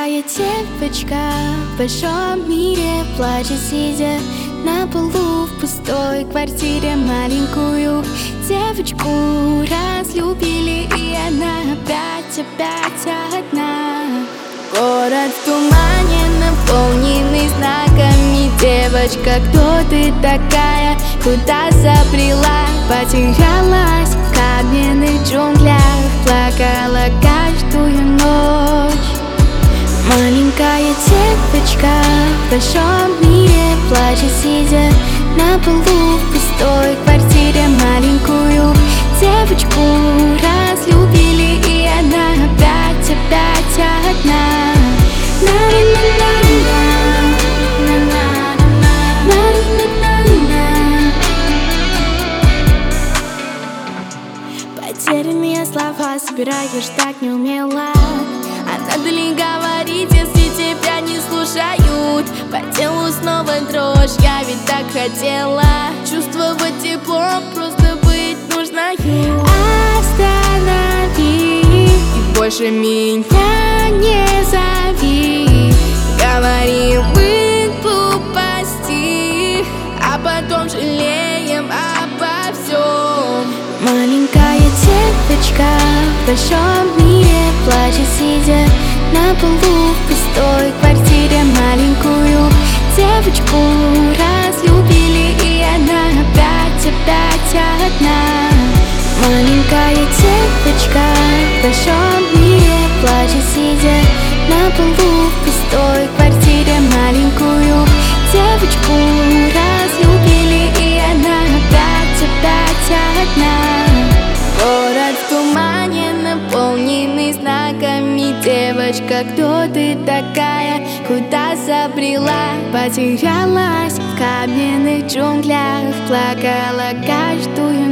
Маленькая девочка в большом мире плачет, сидя на полу в пустой квартире. Маленькую девочку разлюбили, и она опять одна. Город в тумане, наполненный знаками. Девочка, кто ты такая? Куда забрела? Потерялась в каменных джунглях, плакала каждую ночь. Маленькая девочка в большом мире плачет, сидя на полу в пустой квартире. Маленькую девочку разлюбили, и она опять одна. Потерянные слова собираешь так неумело. А надо ли говорить, если тебя не слушают? По телу снова дрожь, я ведь так хотела чувствовать тепло, просто быть нужною. Останови и больше меня не зови. Говорим мы глупости, а потом жалеем обо всем. Маленькая девочка в большом мире плачет, сидя на полу в пустой квартире. Маленькую девочку разлюбили, и она опять одна. Маленькая девочка в большом мире плачет, сидя на полу в пустой квартире. Маленькую девочку разлюбили, и она опять одна. Город в тумане, наполненный знаками. Девочка, кто ты такая? Куда забрела? Потерялась в каменных джунглях, плакала каждую